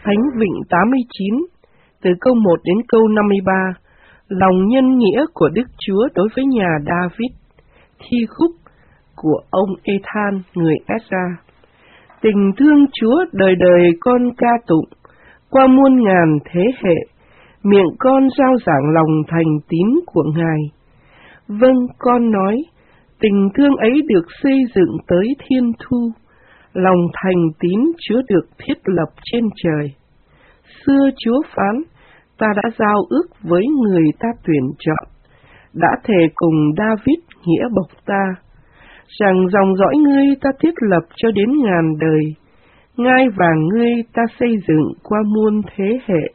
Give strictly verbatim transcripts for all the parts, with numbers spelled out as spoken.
Thánh Vịnh tám mươi chín, từ câu một đến câu năm mươi ba, lòng nhân nghĩa của Đức Chúa đối với nhà David, thi khúc của ông Ethan người Ezra. Tình thương Chúa đời đời con ca tụng, qua muôn ngàn thế hệ, miệng con rao giảng lòng thành tín của Ngài. Vâng, con nói, tình thương ấy được xây dựng tới thiên thu, lòng thành tín Chúa được thiết lập trên trời. Xưa Chúa phán, ta đã giao ước với người ta tuyển chọn, đã thề cùng David nghĩa bộc ta, rằng dòng dõi ngươi ta thiết lập cho đến ngàn đời, ngai vàng ngươi ta xây dựng qua muôn thế hệ.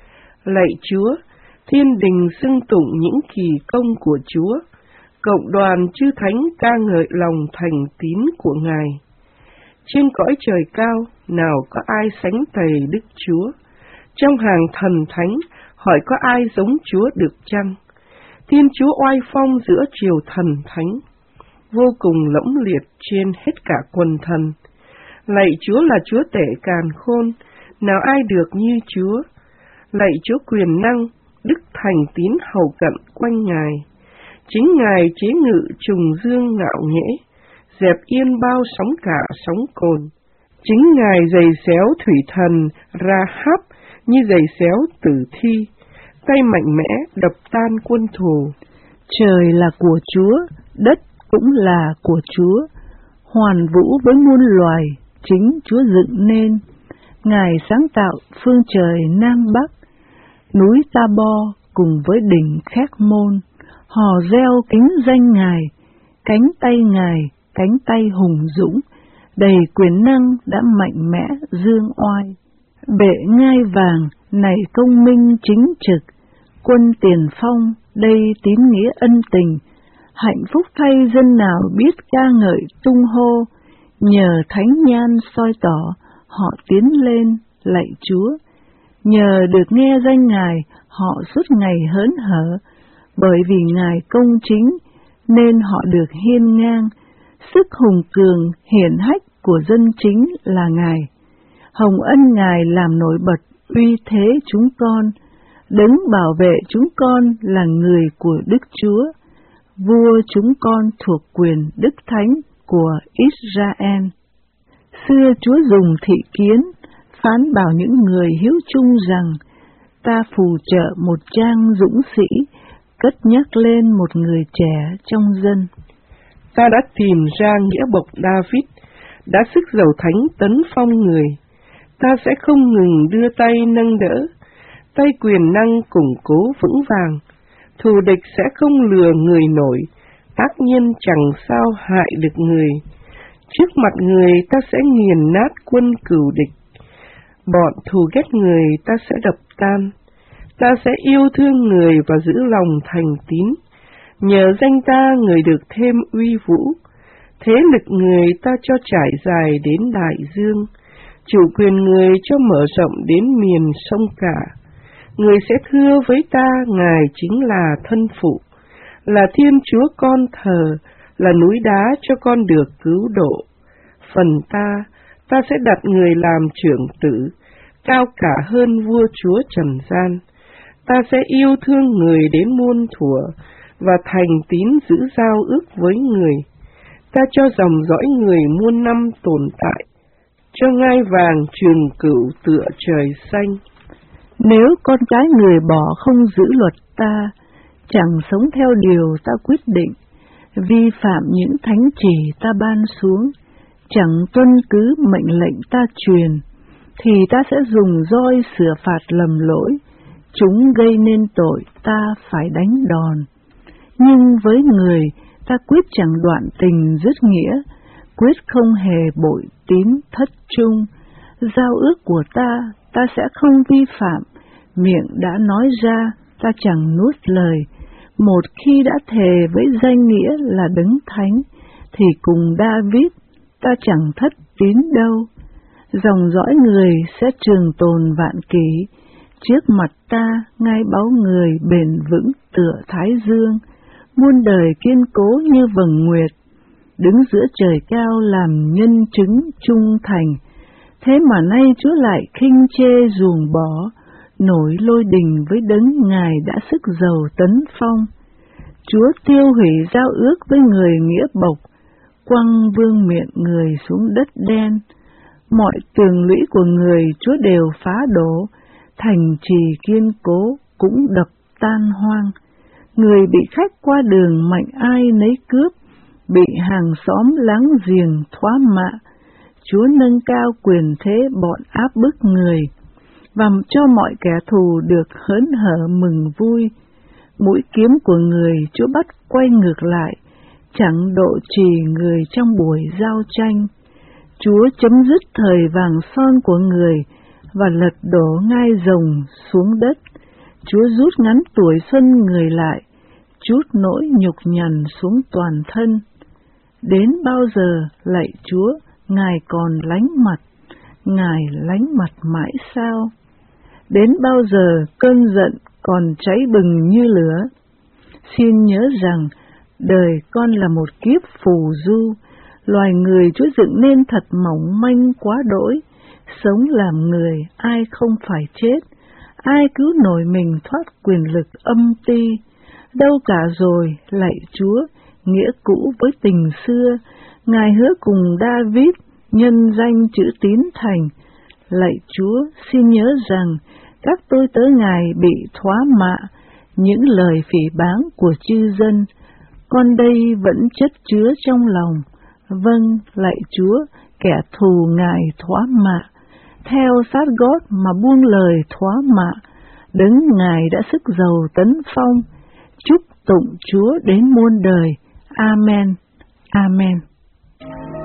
Lạy Chúa, thiên đình xưng tụng những kỳ công của Chúa, cộng đoàn chư thánh ca ngợi lòng thành tín của Ngài. Trên cõi trời cao, nào có ai sánh tày Đức Chúa? Trong hàng thần thánh, hỏi có ai giống Chúa được chăng? Thiên Chúa oai phong giữa triều thần thánh, vô cùng lẫm liệt trên hết cả quần thần. Lạy Chúa là Chúa tể càn khôn, nào ai được như Chúa? Lạy Chúa quyền năng, đức thành tín hầu cận quanh Ngài. Chính Ngài chế ngự trùng dương ngạo nghễ, dẹp yên bao sóng cả sóng cồn. Chính Ngài giày xéo thủy thần Ra-háp như giày xéo tử thi, tay mạnh mẽ đập tan quân thù. Trời là của Chúa, đất cũng là của Chúa, hoàn vũ với muôn loài, chính Chúa dựng nên. Ngài sáng tạo phương trời Nam Bắc, núi Ta-bo cùng với đỉnh Khét Môn, hò reo kính danh Ngài, cánh tay Ngài, cánh tay hùng dũng, đầy quyền năng đã mạnh mẽ dương oai. Bệ ngai vàng này công minh chính trực, quân tiền phong đây tín nghĩa ân tình, hạnh phúc thay dân nào biết ca ngợi tung hô, nhờ thánh nhan soi tỏ họ tiến lên lạy Chúa, nhờ được nghe danh Ngài họ suốt ngày hớn hở, bởi vì Ngài công chính nên họ được hiên ngang, sức hùng cường hiển hách của dân chính là Ngài. Hồng ân Ngài làm nổi bật uy thế chúng con, đấng bảo vệ chúng con là người của Đức Chúa, vua chúng con thuộc quyền Đức Thánh của Israel. Xưa Chúa dùng thị kiến, phán bảo những người hiếu chung rằng, ta phù trợ một trang dũng sĩ, cất nhắc lên một người trẻ trong dân. Ta đã tìm ra nghĩa bộc David, đã sức giàu thánh tấn phong người. Ta sẽ không ngừng đưa tay nâng đỡ, tay quyền năng củng cố vững vàng. Thù địch sẽ không lừa người nổi, ác nhân chẳng sao hại được người. Trước mặt người ta sẽ nghiền nát quân cừu địch, bọn thù ghét người ta sẽ đập tan. Ta sẽ yêu thương người và giữ lòng thành tín, nhờ danh ta người được thêm uy vũ. Thế lực người ta cho trải dài đến đại dương, chủ quyền người cho mở rộng đến miền sông cả. Người sẽ thưa với ta, Ngài chính là thân phụ, là Thiên Chúa con thờ, là núi đá cho con được cứu độ. Phần ta, ta sẽ đặt người làm trưởng tử, cao cả hơn vua chúa trần gian. Ta sẽ yêu thương người đến muôn thuở, và thành tín giữ giao ước với người. Ta cho dòng dõi người muôn năm tồn tại, cho ngai vàng trường cửu tựa trời xanh. Nếu con cái người bỏ không giữ luật ta, chẳng sống theo điều ta quyết định, vi phạm những thánh chỉ ta ban xuống, chẳng tuân cứ mệnh lệnh ta truyền, thì ta sẽ dùng roi sửa phạt lầm lỗi, chúng gây nên tội ta phải đánh đòn. Nhưng với người, ta quyết chẳng đoạn tình dứt nghĩa, quyết không hề bội tín thất trung. Giao ước của ta, ta sẽ không vi phạm, miệng đã nói ra, ta chẳng nuốt lời. Một khi đã thề với danh nghĩa là đấng thánh, thì cùng David, ta chẳng thất tín đâu. Dòng dõi người sẽ trường tồn vạn kỷ, trước mặt ta ngai báu người bền vững tựa thái dương, muôn đời kiên cố như vầng nguyệt, đứng giữa trời cao làm nhân chứng trung thành. Thế mà nay Chúa lại khinh chê ruồng bỏ, nổi lôi đình với đấng Ngài đã sức giàu tấn phong. Chúa tiêu hủy giao ước với người nghĩa bộc, quăng vương miện người xuống đất đen. Mọi tường lũy của người Chúa đều phá đổ, thành trì kiên cố cũng đập tan hoang. Người bị khách qua đường mạnh ai nấy cướp, bị hàng xóm láng giềng thoá mạ. Chúa nâng cao quyền thế bọn áp bức người, và cho mọi kẻ thù được hớn hở mừng vui. Mũi kiếm của người Chúa bắt quay ngược lại, chẳng độ trì người trong buổi giao tranh. Chúa chấm dứt thời vàng son của người, và lật đổ ngai rồng xuống đất. Chúa rút ngắn tuổi xuân người lại, trút nỗi nhục nhằn xuống toàn thân. Đến bao giờ, lạy Chúa, Ngài còn lánh mặt, Ngài lánh mặt mãi sao? Đến bao giờ cơn giận còn cháy bừng như lửa? Xin nhớ rằng, đời con là một kiếp phù du, loài người Chúa dựng nên thật mỏng manh quá đỗi. Sống làm người, ai không phải chết, ai cứu nổi mình thoát quyền lực âm ti. Đâu cả rồi, lạy Chúa, nghĩa cũ với tình xưa, Ngài hứa cùng David, nhân danh chữ tín thành. Lạy Chúa, xin nhớ rằng, các tôi tớ Ngài bị thoá mạ, những lời phỉ báng của chư dân, con đây vẫn chất chứa trong lòng. Vâng, lạy Chúa, kẻ thù Ngài thoá mạ, theo sát gót mà buông lời thoá mạ, đấng Ngài đã sức giàu tấn phong. Chúc tụng Chúa đến muôn đời. Amen. Amen.